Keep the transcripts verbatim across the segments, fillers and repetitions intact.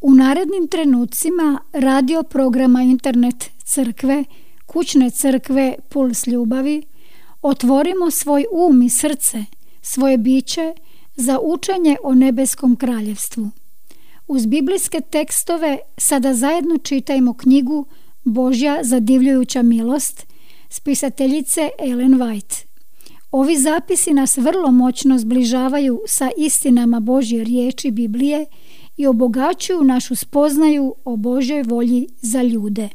U narednim trenucima radio programa Internet crkve, kućne crkve Puls ljubavi, otvorimo svoj um i srce, svoje biće za učenje o nebeskom kraljevstvu. Uz biblijske tekstove sada zajedno čitajmo knjigu Božja zadivljujuća milost spisateljice Ellen White. Ovi zapisi nas vrlo moćno zbližavaju sa istinama Božje riječi Biblije i obogaćuju našu spoznaju o Božjoj volji za ljude.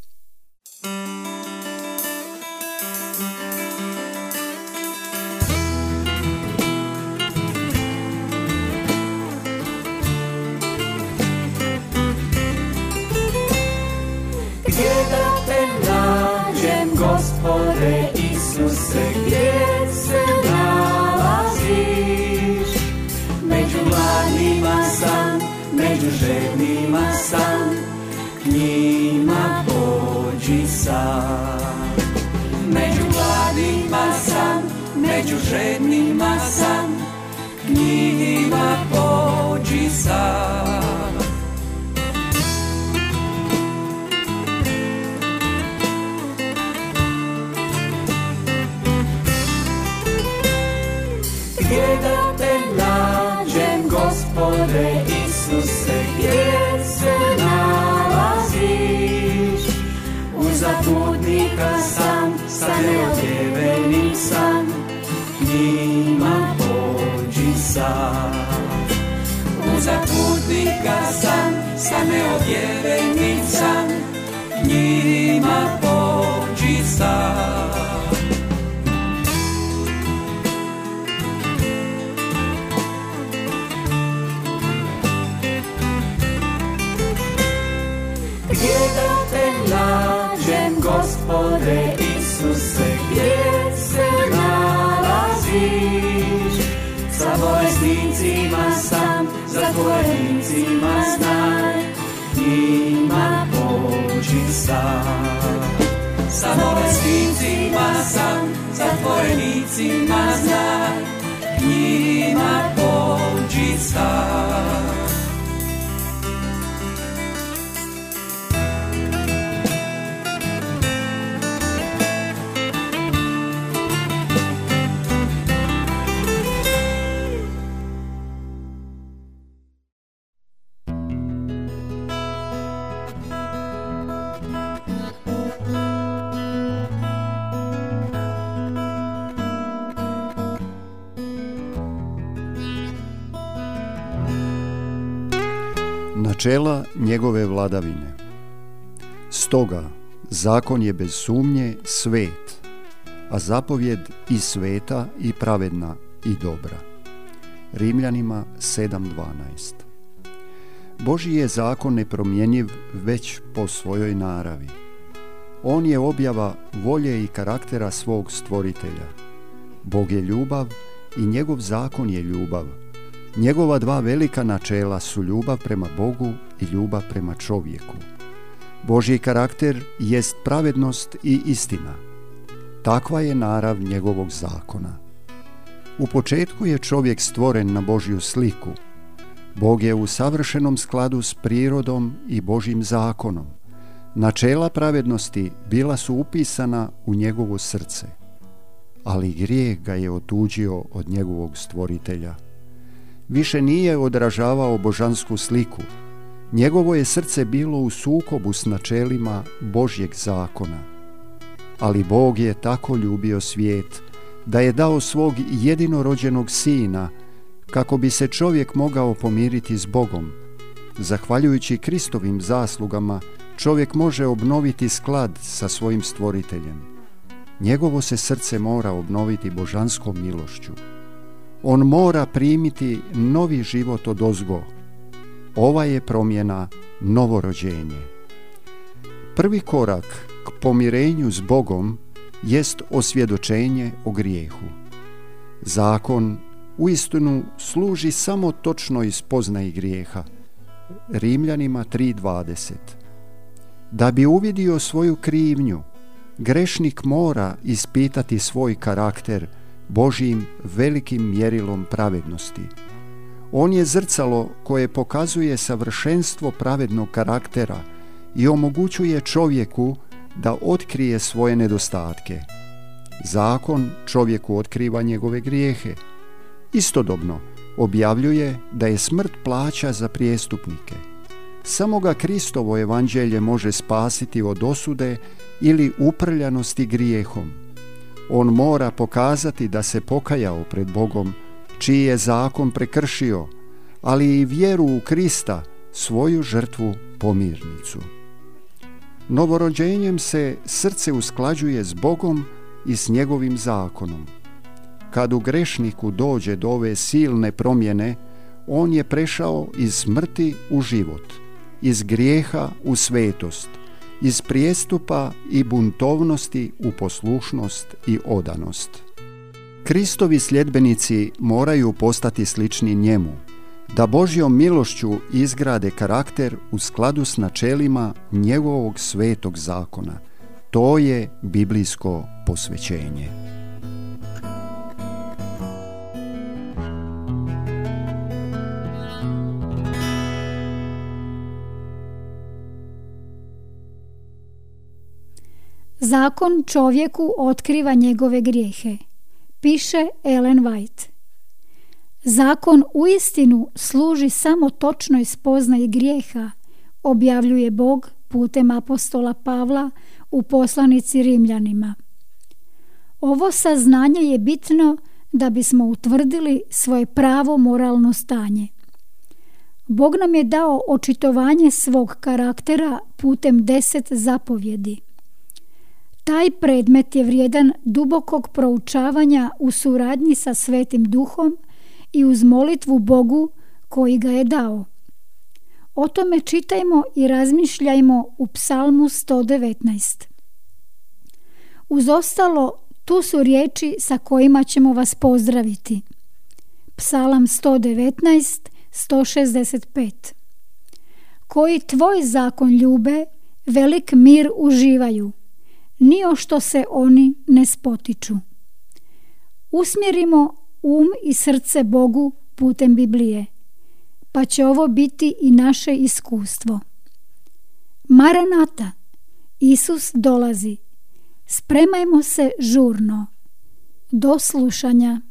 Gdje da te nađem, Gospode Isuse, gdje se nalaziš? Među mladima sam, među žednima sam, k njima pođi sam. Među mladima sam, među žednima sam, k njima pođi sam. Gdje da te nađem, Gospode Isuse, gdje se nalaziš? Uza putnika sam, sa neodjevenim sam, njima pođi sam. Uza putnika sam, sa neodjevenim sam, njima pođi sam. Gdje da te nađem, Gospode Isuse, gdje se nalaziš? Sa bolesnicima sam, zatvorenicima znaj, njima pođi sam. Sa bolesnicima sam, zatvorenicima znaj, njima pođi sam. Načela njegove vladavine. Stoga, zakon je bez sumnje svet, a zapovjed i sveta i pravedna i dobra. Rimljanima sedam dvanaest. Božji je zakon nepromjenjiv već po svojoj naravi. On je objava volje i karaktera svog stvoritelja. Bog je ljubav i njegov zakon je ljubav. Njegova dva velika načela su ljubav prema Bogu i ljubav prema čovjeku. Božji karakter jest pravednost i istina. Takva je narav njegovog zakona. U početku je čovjek stvoren na Božju sliku. Bog je u savršenom skladu s prirodom i Božjim zakonom. Načela pravednosti bila su upisana u njegovo srce, ali grijeh ga je otuđio od njegovog stvoritelja. Više nije odražavao božansku sliku. Njegovo je srce bilo u sukobu s načelima Božjeg zakona. Ali Bog je tako ljubio svijet da je dao svog jedinorođenog sina kako bi se čovjek mogao pomiriti s Bogom. Zahvaljujući Kristovim zaslugama, čovjek može obnoviti sklad sa svojim stvoriteljem. Njegovo se srce mora obnoviti božanskom milošću. On mora primiti novi život odozgo. Ova je promjena novorođenje. Prvi korak k pomirenju s Bogom jest osvjedočenje o grijehu. Zakon uistinu služi samo točnoj spoznaji grijeha. Rimljanima tri dvadeset. Da bi uvidio svoju krivnju, grešnik mora ispitati svoj karakter Božjim velikim mjerilom pravednosti. On je zrcalo koje pokazuje savršenstvo pravednog karaktera i omogućuje čovjeku da otkrije svoje nedostatke. Zakon čovjeku otkriva njegove grijehe. Istodobno objavljuje da je smrt plaća za prijestupnike. Samo ga Kristovo evanđelje može spasiti od osude ili uprljanosti grijehom. On mora pokazati da se pokajao pred Bogom, čiji je zakon prekršio, ali i vjeru u Krista, svoju žrtvu pomirnicu. Novorođenjem se srce usklađuje s Bogom i s njegovim zakonom. Kad u grešniku dođe do ove silne promjene, on je prešao iz smrti u život, iz grijeha u svetost, iz prijestupa i buntovnosti u poslušnost i odanost. Kristovi sljedbenici moraju postati slični njemu, da Božjom milošću izgrade karakter u skladu s načelima njegovog svetog zakona. To je biblijsko posvećenje. Zakon čovjeku otkriva njegove grijehe, piše Ellen White. Zakon uistinu služi samo točnoj spoznaji grijeha, objavljuje Bog putem apostola Pavla u poslanici Rimljanima. Ovo saznanje je bitno da bismo utvrdili svoje pravo moralno stanje. Bog nam je dao očitovanje svog karaktera putem deset zapovjedi. Taj predmet je vrijedan dubokog proučavanja u suradnji sa Svetim Duhom i uz molitvu Bogu koji ga je dao. O tome čitajmo i razmišljajmo u Psalmu sto devetnaest. Uz ostalo, tu su riječi sa kojima ćemo vas pozdraviti. Psalam sto devetnaest, sto šezdeset pet. Koji tvoj zakon ljube, velik mir uživaju, ni o što se oni ne spotiču. Usmjerimo um i srce Bogu putem Biblije, pa će ovo biti i naše iskustvo. Maranata, Isus dolazi. Spremajmo se žurno. Do slušanja.